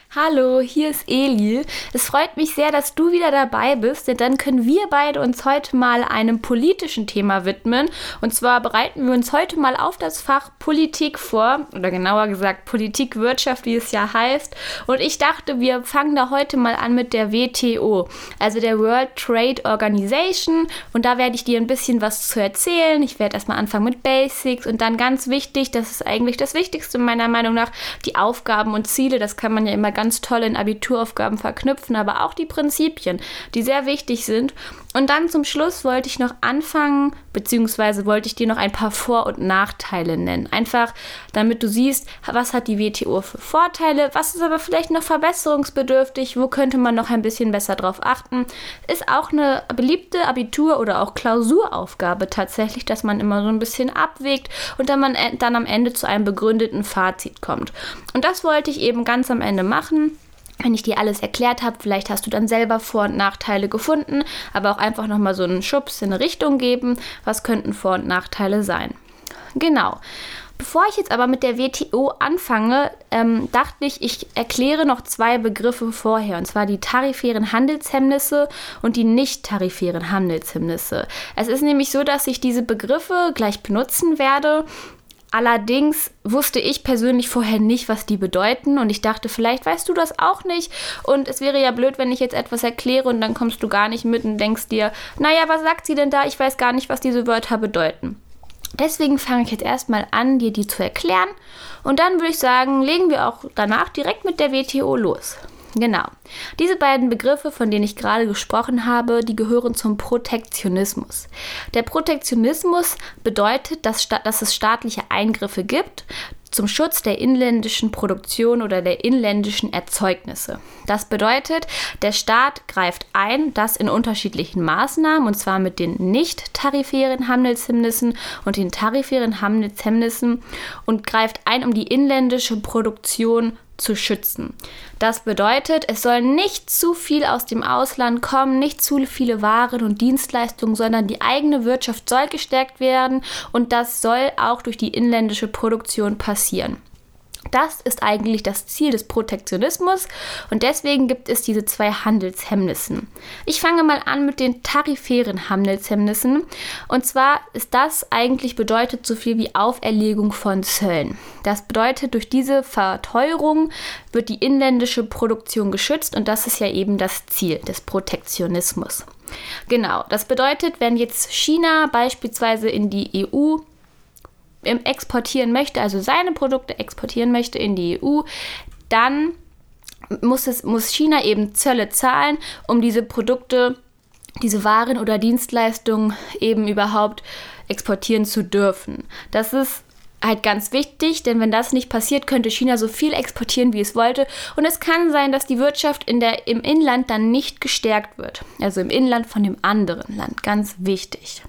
Hallo, hier ist Eli. Es freut mich sehr, dass du wieder dabei bist, denn dann können wir beide uns heute mal einem politischen Thema widmen. Und zwar bereiten wir uns heute mal auf das Fach Politik vor, oder genauer gesagt Politikwirtschaft, wie es ja heißt. Und ich dachte, wir fangen da heute mal an mit der WTO, also der World Trade Organization. Und da werde ich dir ein bisschen was zu erzählen. Ich werde erstmal anfangen mit Basics und dann ganz wichtig, das ist eigentlich das Wichtigste meiner Meinung nach, die Aufgaben und Ziele. Das kann man ja immer ganz toll in Abituraufgaben verknüpfen, aber auch die Prinzipien, die sehr wichtig sind. Und dann zum Schluss wollte ich noch anfangen, beziehungsweise wollte ich dir noch ein paar Vor- und Nachteile nennen. Einfach, damit du siehst, was hat die WTO für Vorteile, was ist aber vielleicht noch verbesserungsbedürftig, wo könnte man noch ein bisschen besser drauf achten. Ist auch eine beliebte Abitur- oder auch Klausuraufgabe tatsächlich, dass man immer so ein bisschen abwägt und dann am Ende zu einem begründeten Fazit kommt. Und das wollte ich eben ganz am Ende machen. Wenn ich dir alles erklärt habe, vielleicht hast du dann selber Vor- und Nachteile gefunden, aber auch einfach nochmal so einen Schubs in eine Richtung geben, was könnten Vor- und Nachteile sein. Genau. Bevor ich jetzt aber mit der WTO anfange, dachte ich erkläre noch zwei Begriffe vorher, und zwar die tarifären Handelshemmnisse und die nicht-tarifären Handelshemmnisse. Es ist nämlich so, dass ich diese Begriffe gleich benutzen werde. Allerdings wusste ich persönlich vorher nicht, was die bedeuten und ich dachte, vielleicht weißt du das auch nicht und es wäre ja blöd, wenn ich jetzt etwas erkläre und dann kommst du gar nicht mit und denkst dir, naja, was sagt sie denn da? Ich weiß gar nicht, was diese Wörter bedeuten. Deswegen fange ich jetzt erstmal an, dir die zu erklären und dann würde ich sagen, legen wir auch danach direkt mit der WTO los. Genau. Diese beiden Begriffe, von denen ich gerade gesprochen habe, die gehören zum Protektionismus. Der Protektionismus bedeutet, dass es staatliche Eingriffe gibt zum Schutz der inländischen Produktion oder der inländischen Erzeugnisse. Das bedeutet, der Staat greift ein, das in unterschiedlichen Maßnahmen, und zwar mit den nicht-tarifären Handelshemmnissen und den tarifären Handelshemmnissen und greift ein, um die inländische Produktion zu schützen. Das bedeutet, es soll nicht zu viel aus dem Ausland kommen, nicht zu viele Waren und Dienstleistungen, sondern die eigene Wirtschaft soll gestärkt werden und das soll auch durch die inländische Produktion passieren. Das ist eigentlich das Ziel des Protektionismus und deswegen gibt es diese zwei Handelshemmnissen. Ich fange mal an mit den tarifären Handelshemmnissen und zwar ist das eigentlich bedeutet so viel wie Auferlegung von Zöllen. Das bedeutet, durch diese Verteuerung wird die inländische Produktion geschützt und das ist ja eben das Ziel des Protektionismus. Genau, das bedeutet, wenn jetzt China beispielsweise in die EU exportieren möchte, also seine Produkte exportieren möchte in die EU, dann muss China eben Zölle zahlen, um diese Produkte, diese Waren oder Dienstleistungen eben überhaupt exportieren zu dürfen. Das ist halt ganz wichtig, denn wenn das nicht passiert, könnte China so viel exportieren, wie es wollte. Und es kann sein, dass die Wirtschaft im Inland dann nicht gestärkt wird. Also im Inland von dem anderen Land. Ganz wichtig.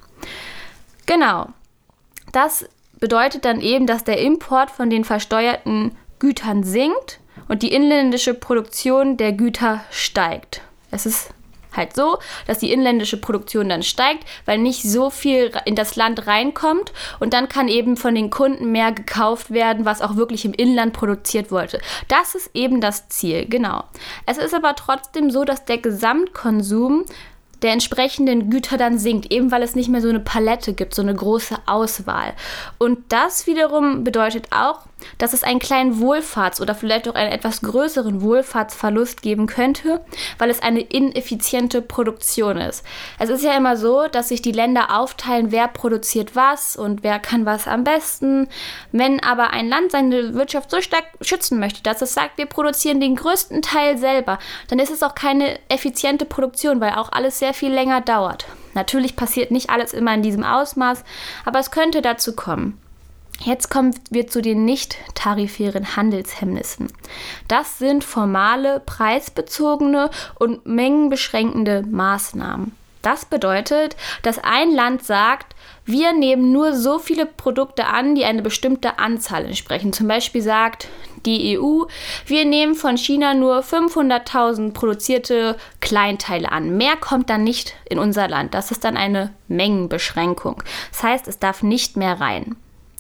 Genau. Das bedeutet dann eben, dass der Import von den versteuerten Gütern sinkt und die inländische Produktion der Güter steigt. Es ist halt so, dass die inländische Produktion dann steigt, weil nicht so viel in das Land reinkommt und dann kann eben von den Kunden mehr gekauft werden, was auch wirklich im Inland produziert wurde. Das ist eben das Ziel, genau. Es ist aber trotzdem so, dass der Gesamtkonsum der entsprechenden Güter dann sinkt, eben weil es nicht mehr so eine Palette gibt, so eine große Auswahl. Und das wiederum bedeutet auch, dass es einen kleinen Wohlfahrts- oder vielleicht auch einen etwas größeren Wohlfahrtsverlust geben könnte, weil es eine ineffiziente Produktion ist. Es ist ja immer so, dass sich die Länder aufteilen, wer produziert was und wer kann was am besten. Wenn aber ein Land seine Wirtschaft so stark schützen möchte, dass es sagt, wir produzieren den größten Teil selber, dann ist es auch keine effiziente Produktion, weil auch alles sehr viel länger dauert. Natürlich passiert nicht alles immer in diesem Ausmaß, aber es könnte dazu kommen. Jetzt kommen wir zu den nicht-tarifären Handelshemmnissen. Das sind formale, preisbezogene und mengenbeschränkende Maßnahmen. Das bedeutet, dass ein Land sagt, wir nehmen nur so viele Produkte an, die eine bestimmte Anzahl entsprechen. Zum Beispiel sagt die EU, wir nehmen von China nur 500.000 produzierte Kleinteile an. Mehr kommt dann nicht in unser Land. Das ist dann eine Mengenbeschränkung. Das heißt, es darf nicht mehr rein.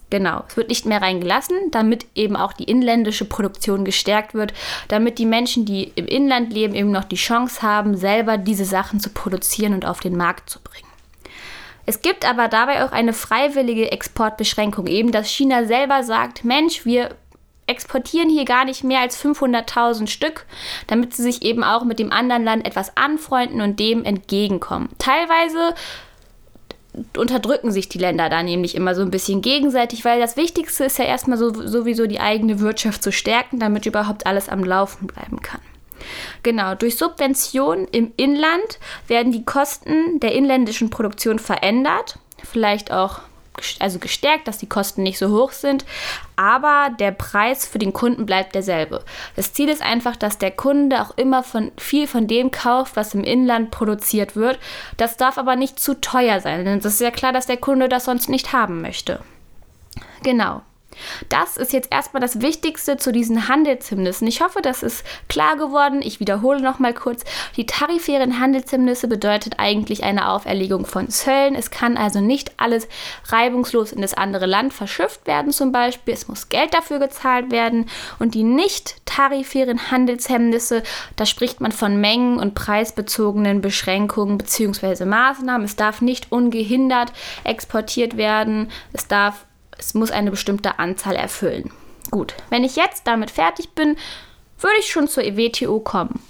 Genau, es wird nicht mehr reingelassen, damit eben auch die inländische Produktion gestärkt wird, damit die Menschen, die im Inland leben, eben noch die Chance haben, selber diese Sachen zu produzieren und auf den Markt zu bringen. Es gibt aber dabei auch eine freiwillige Exportbeschränkung, eben dass China selber sagt, Mensch, wir exportieren hier gar nicht mehr als 500.000 Stück, damit sie sich eben auch mit dem anderen Land etwas anfreunden und dem entgegenkommen. Teilweise unterdrücken sich die Länder da nämlich immer so ein bisschen gegenseitig, weil das Wichtigste ist ja erstmal sowieso die eigene Wirtschaft zu stärken, damit überhaupt alles am Laufen bleiben kann. Genau, durch Subventionen im Inland werden die Kosten der inländischen Produktion verändert, vielleicht auch gestärkt, dass die Kosten nicht so hoch sind, aber der Preis für den Kunden bleibt derselbe. Das Ziel ist einfach, dass der Kunde auch immer viel von dem kauft, was im Inland produziert wird. Das darf aber nicht zu teuer sein, denn es ist ja klar, dass der Kunde das sonst nicht haben möchte. Genau. Das ist jetzt erstmal das Wichtigste zu diesen Handelshemmnissen. Ich hoffe, das ist klar geworden. Ich wiederhole noch mal kurz. Die tarifären Handelshemmnisse bedeutet eigentlich eine Auferlegung von Zöllen. Es kann also nicht alles reibungslos in das andere Land verschifft werden zum Beispiel. Es muss Geld dafür gezahlt werden. Und die nicht tarifären Handelshemmnisse, da spricht man von mengen- und preisbezogenen Beschränkungen bzw. Maßnahmen. Es darf nicht ungehindert exportiert werden. Es muss eine bestimmte Anzahl erfüllen. Gut, wenn ich jetzt damit fertig bin, würde ich schon zur WTO kommen.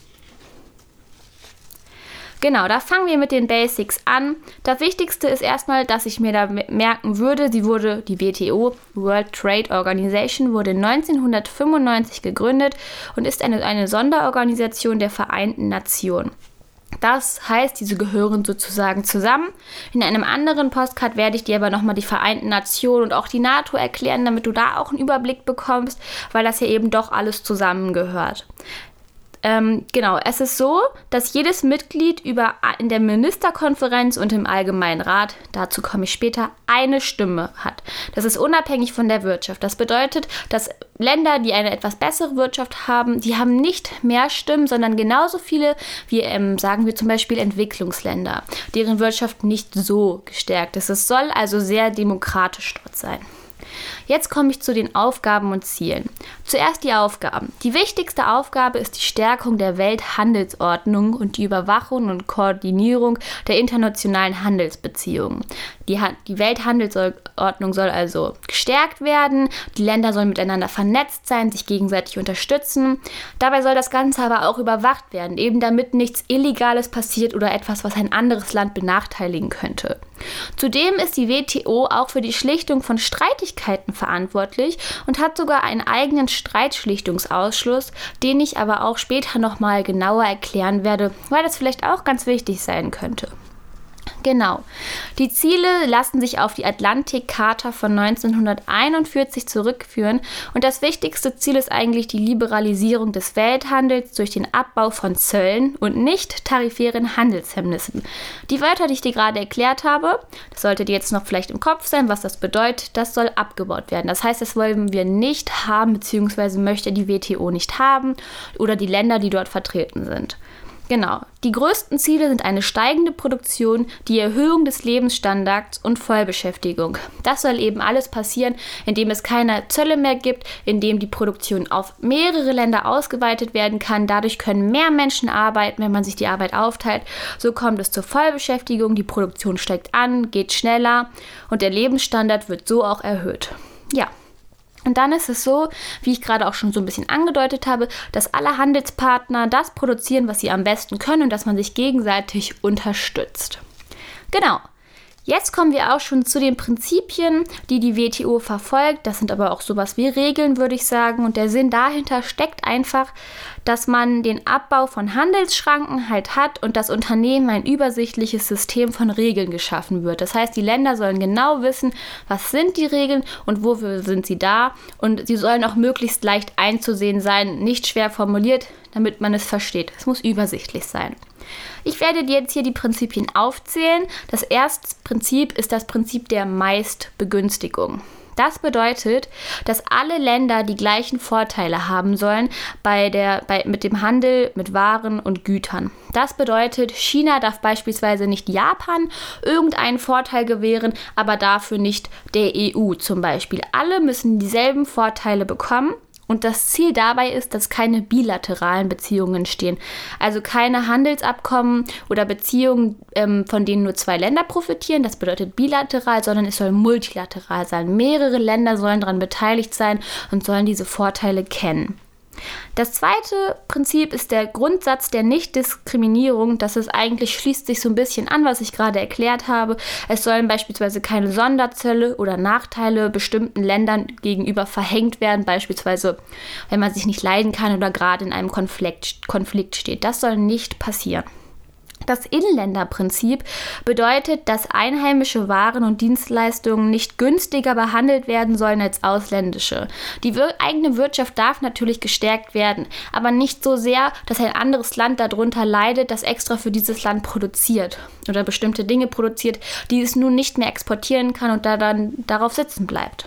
Genau, da fangen wir mit den Basics an. Das Wichtigste ist erstmal, dass ich mir da merken würde, die WTO, World Trade Organization, wurde 1995 gegründet und ist eine Sonderorganisation der Vereinten Nationen. Das heißt, diese gehören sozusagen zusammen. In einem anderen Postcard werde ich dir aber nochmal die Vereinten Nationen und auch die NATO erklären, damit du da auch einen Überblick bekommst, weil das ja eben doch alles zusammengehört. Genau, es ist so, dass jedes Mitglied in der Ministerkonferenz und im Allgemeinen Rat, dazu komme ich später, eine Stimme hat. Das ist unabhängig von der Wirtschaft. Das bedeutet, dass Länder, die eine etwas bessere Wirtschaft haben, die haben nicht mehr Stimmen, sondern genauso viele wie, sagen wir zum Beispiel, Entwicklungsländer, deren Wirtschaft nicht so gestärkt ist. Es soll also sehr demokratisch dort sein. Jetzt komme ich zu den Aufgaben und Zielen. Zuerst die Aufgaben. Die wichtigste Aufgabe ist die Stärkung der Welthandelsordnung und die Überwachung und Koordinierung der internationalen Handelsbeziehungen. Die Welthandelsordnung soll also gestärkt werden, die Länder sollen miteinander vernetzt sein, sich gegenseitig unterstützen. Dabei soll das Ganze aber auch überwacht werden, eben damit nichts Illegales passiert oder etwas, was ein anderes Land benachteiligen könnte. Zudem ist die WTO auch für die Schlichtung von Streitigkeiten verantwortlich und hat sogar einen eigenen Streitschlichtungsausschuss, den ich aber auch später nochmal genauer erklären werde, weil das vielleicht auch ganz wichtig sein könnte. Genau. Die Ziele lassen sich auf die Atlantik-Charta von 1941 zurückführen und das wichtigste Ziel ist eigentlich die Liberalisierung des Welthandels durch den Abbau von Zöllen und nicht tarifären Handelshemmnissen. Die Wörter, die ich dir gerade erklärt habe, das sollte dir jetzt noch vielleicht im Kopf sein, was das bedeutet, das soll abgebaut werden. Das heißt, das wollen wir nicht haben, beziehungsweise möchte die WTO nicht haben oder die Länder, die dort vertreten sind. Genau. Die größten Ziele sind eine steigende Produktion, die Erhöhung des Lebensstandards und Vollbeschäftigung. Das soll eben alles passieren, indem es keine Zölle mehr gibt, indem die Produktion auf mehrere Länder ausgeweitet werden kann. Dadurch können mehr Menschen arbeiten, wenn man sich die Arbeit aufteilt. So kommt es zur Vollbeschäftigung, die Produktion steigt an, geht schneller und der Lebensstandard wird so auch erhöht. Ja. Und dann ist es so, wie ich gerade auch schon so ein bisschen angedeutet habe, dass alle Handelspartner das produzieren, was sie am besten können und dass man sich gegenseitig unterstützt. Genau. Jetzt kommen wir auch schon zu den Prinzipien, die die WTO verfolgt. Das sind aber auch sowas wie Regeln, würde ich sagen. Und der Sinn dahinter steckt einfach, dass man den Abbau von Handelsschranken halt hat und das Unternehmen ein übersichtliches System von Regeln geschaffen wird. Das heißt, die Länder sollen genau wissen, was sind die Regeln und wofür sind sie da. Und sie sollen auch möglichst leicht einzusehen sein, nicht schwer formuliert, damit man es versteht. Es muss übersichtlich sein. Ich werde dir jetzt hier die Prinzipien aufzählen. Das erste Prinzip ist das Prinzip der Meistbegünstigung. Das bedeutet, dass alle Länder die gleichen Vorteile haben sollen mit dem Handel mit Waren und Gütern. Das bedeutet, China darf beispielsweise nicht Japan irgendeinen Vorteil gewähren, aber dafür nicht der EU zum Beispiel. Alle müssen dieselben Vorteile bekommen. Und das Ziel dabei ist, dass keine bilateralen Beziehungen entstehen. Also keine Handelsabkommen oder Beziehungen, von denen nur 2 Länder profitieren. Das bedeutet bilateral, sondern es soll multilateral sein. Mehrere Länder sollen daran beteiligt sein und sollen diese Vorteile kennen. Das zweite Prinzip ist der Grundsatz der Nichtdiskriminierung. Das ist eigentlich, schließt sich so ein bisschen an, was ich gerade erklärt habe. Es sollen beispielsweise keine Sonderzölle oder Nachteile bestimmten Ländern gegenüber verhängt werden, beispielsweise wenn man sich nicht leiden kann oder gerade in einem Konflikt steht. Das soll nicht passieren. Das Inländerprinzip bedeutet, dass einheimische Waren und Dienstleistungen nicht günstiger behandelt werden sollen als ausländische. Die eigene Wirtschaft darf natürlich gestärkt werden, aber nicht so sehr, dass ein anderes Land darunter leidet, das extra für dieses Land produziert oder bestimmte Dinge produziert, die es nun nicht mehr exportieren kann und da dann darauf sitzen bleibt.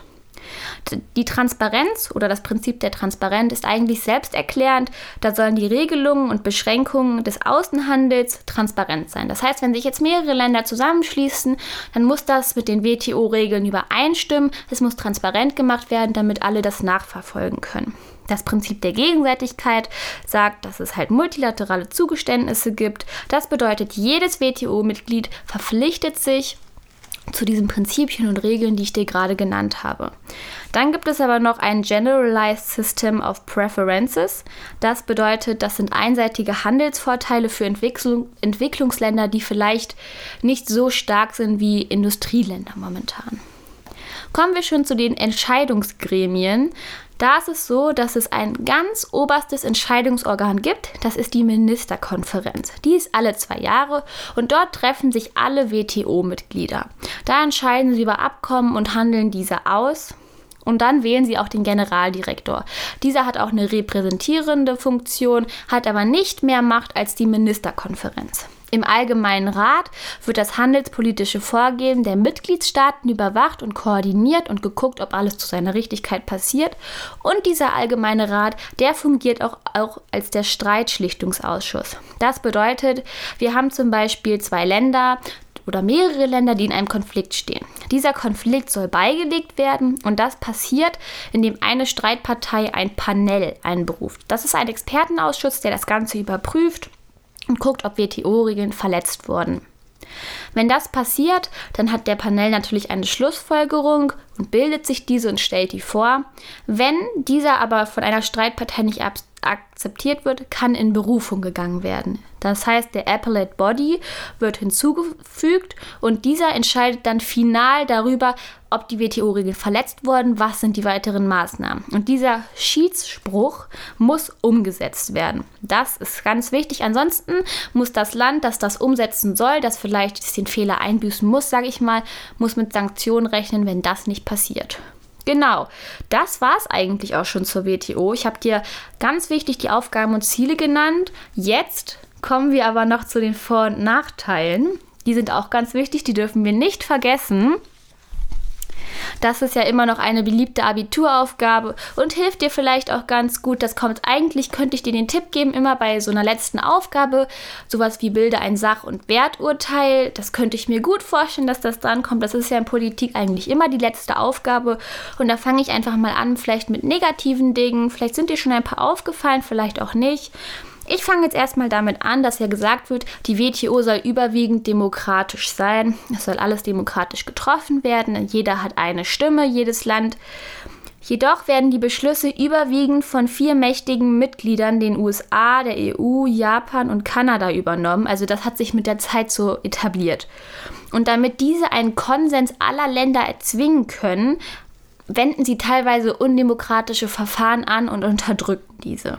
Die Transparenz oder das Prinzip der Transparenz ist eigentlich selbsterklärend. Da sollen die Regelungen und Beschränkungen des Außenhandels transparent sein. Das heißt, wenn sich jetzt mehrere Länder zusammenschließen, dann muss das mit den WTO-Regeln übereinstimmen. Es muss transparent gemacht werden, damit alle das nachverfolgen können. Das Prinzip der Gegenseitigkeit sagt, dass es halt multilaterale Zugeständnisse gibt. Das bedeutet, jedes WTO-Mitglied verpflichtet sich zu diesen Prinzipien und Regeln, die ich dir gerade genannt habe. Dann gibt es aber noch ein Generalized System of Preferences. Das bedeutet, das sind einseitige Handelsvorteile für Entwicklungsländer, die vielleicht nicht so stark sind wie Industrieländer momentan. Kommen wir schon zu den Entscheidungsgremien. Da ist es so, dass es ein ganz oberstes Entscheidungsorgan gibt. Das ist die Ministerkonferenz. Die ist alle 2 Jahre und dort treffen sich alle WTO-Mitglieder. Da entscheiden sie über Abkommen und handeln diese aus. Und dann wählen sie auch den Generaldirektor. Dieser hat auch eine repräsentierende Funktion, hat aber nicht mehr Macht als die Ministerkonferenz. Im Allgemeinen Rat wird das handelspolitische Vorgehen der Mitgliedstaaten überwacht und koordiniert und geguckt, ob alles zu seiner Richtigkeit passiert. Und dieser Allgemeine Rat, der fungiert auch als der Streitschlichtungsausschuss. Das bedeutet, wir haben zum Beispiel 2 Länder oder mehrere Länder, die in einem Konflikt stehen. Dieser Konflikt soll beigelegt werden und das passiert, indem eine Streitpartei ein Panel einberuft. Das ist ein Expertenausschuss, der das Ganze überprüft und guckt, ob WTO-Regeln verletzt wurden. Wenn das passiert, dann hat der Panel natürlich eine Schlussfolgerung und bildet sich diese und stellt die vor. Wenn dieser aber von einer Streitpartei nicht akzeptiert wird, kann in Berufung gegangen werden. Das heißt, der Appellate Body wird hinzugefügt und dieser entscheidet dann final darüber, ob die WTO-Regeln verletzt wurden, was sind die weiteren Maßnahmen. Und dieser Schiedsspruch muss umgesetzt werden. Das ist ganz wichtig. Ansonsten muss das Land, das das umsetzen soll, das vielleicht den Fehler einbüßen muss, sage ich mal, muss mit Sanktionen rechnen, wenn das nicht passiert. Genau, das war es eigentlich auch schon zur WTO. Ich habe dir ganz wichtig die Aufgaben und Ziele genannt. Jetzt kommen wir aber noch zu den Vor- und Nachteilen. Die sind auch ganz wichtig, die dürfen wir nicht vergessen. Das ist ja immer noch eine beliebte Abituraufgabe und hilft dir vielleicht auch ganz gut. Könnte ich dir den Tipp geben, immer bei so einer letzten Aufgabe, sowas wie bilde ein Sach- und Werturteil. Das könnte ich mir gut vorstellen, dass das dran kommt. Das ist ja in Politik eigentlich immer die letzte Aufgabe. Und da fange ich einfach mal an, vielleicht mit negativen Dingen. Vielleicht sind dir schon ein paar aufgefallen, vielleicht auch nicht. Ich fange jetzt erstmal damit an, dass ja gesagt wird, die WTO soll überwiegend demokratisch sein. Es soll alles demokratisch getroffen werden. Jeder hat eine Stimme, jedes Land. Jedoch werden die Beschlüsse überwiegend von 4 mächtigen Mitgliedern, den USA, der EU, Japan und Kanada übernommen. Also das hat sich mit der Zeit so etabliert. Und damit diese einen Konsens aller Länder erzwingen können, wenden sie teilweise undemokratische Verfahren an und unterdrücken diese.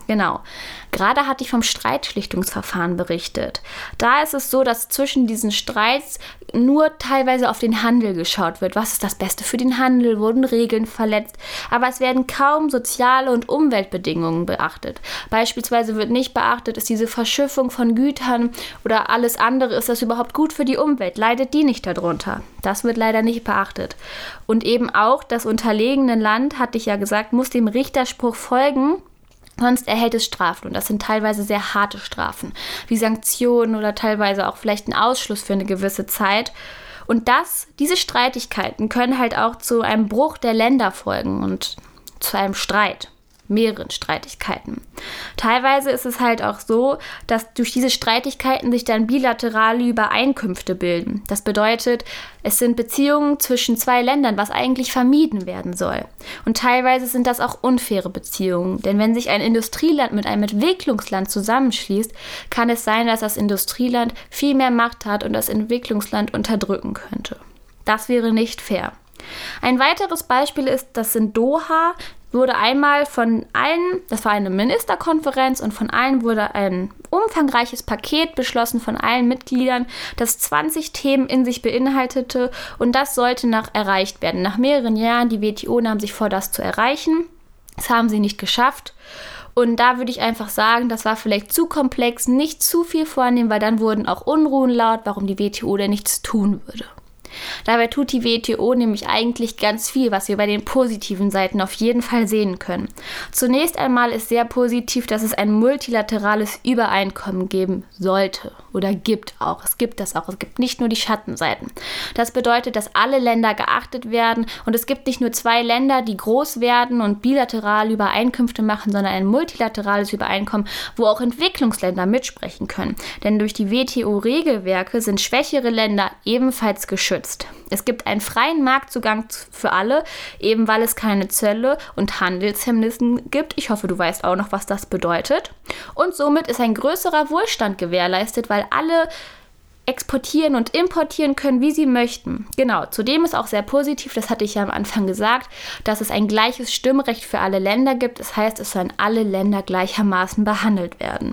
Genau. Gerade hatte ich vom Streitschlichtungsverfahren berichtet. Da ist es so, dass zwischen diesen Streits nur teilweise auf den Handel geschaut wird. Was ist das Beste für den Handel? Wurden Regeln verletzt? Aber es werden kaum soziale und Umweltbedingungen beachtet. Beispielsweise wird nicht beachtet, ist diese Verschiffung von Gütern oder alles andere, ist das überhaupt gut für die Umwelt? Leidet die nicht darunter? Das wird leider nicht beachtet. Und eben auch das unterlegene Land, hatte ich ja gesagt, muss dem Richterspruch folgen, sonst erhält es Strafen. Und das sind teilweise sehr harte Strafen, wie Sanktionen oder teilweise auch vielleicht ein Ausschluss für eine gewisse Zeit. Und diese Streitigkeiten können halt auch zu einem Bruch der Länder folgen und zu einem Streit, mehreren Streitigkeiten. Teilweise ist es halt auch so, dass durch diese Streitigkeiten sich dann bilaterale Übereinkünfte bilden. Das bedeutet, es sind Beziehungen zwischen zwei Ländern, was eigentlich vermieden werden soll. Und teilweise sind das auch unfaire Beziehungen. Denn wenn sich ein Industrieland mit einem Entwicklungsland zusammenschließt, kann es sein, dass das Industrieland viel mehr Macht hat und das Entwicklungsland unterdrücken könnte. Das wäre nicht fair. Ein weiteres Beispiel ist, dass in Doha wurde einmal von allen, das war eine Ministerkonferenz und von allen wurde ein umfangreiches Paket beschlossen von allen Mitgliedern, das 20 Themen in sich beinhaltete und das sollte erreicht werden. Nach mehreren Jahren, die WTO nahm sich vor, das zu erreichen. Das haben sie nicht geschafft. Und da würde ich einfach sagen, das war vielleicht zu komplex, nicht zu viel vornehmen, weil dann wurden auch Unruhen laut, warum die WTO denn nichts tun würde. Dabei tut die WTO nämlich eigentlich ganz viel, was wir bei den positiven Seiten auf jeden Fall sehen können. Zunächst einmal ist sehr positiv, dass es ein multilaterales Übereinkommen geben sollte oder gibt auch. Es gibt das auch. Es gibt nicht nur die Schattenseiten. Das bedeutet, dass alle Länder geachtet werden und es gibt nicht nur zwei Länder, die groß werden und bilateral Übereinkünfte machen, sondern ein multilaterales Übereinkommen, wo auch Entwicklungsländer mitsprechen können. Denn durch die WTO-Regelwerke sind schwächere Länder ebenfalls geschützt. Es gibt einen freien Marktzugang für alle, eben weil es keine Zölle und Handelshemmnissen gibt. Ich hoffe, du weißt auch noch, was das bedeutet. Und somit ist ein größerer Wohlstand gewährleistet, weil alle exportieren und importieren können, wie sie möchten. Genau, zudem ist auch sehr positiv, das hatte ich ja am Anfang gesagt, dass es ein gleiches Stimmrecht für alle Länder gibt. Das heißt, es sollen alle Länder gleichermaßen behandelt werden.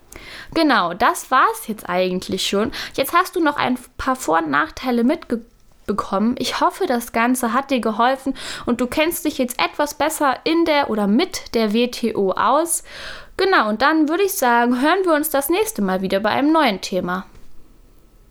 Genau, das war es jetzt eigentlich schon. Jetzt hast du noch ein paar Vor- und Nachteile mitbekommen. Ich hoffe, das Ganze hat dir geholfen und du kennst dich jetzt etwas besser in der oder mit der WTO aus. Genau, und dann würde ich sagen, hören wir uns das nächste Mal wieder bei einem neuen Thema.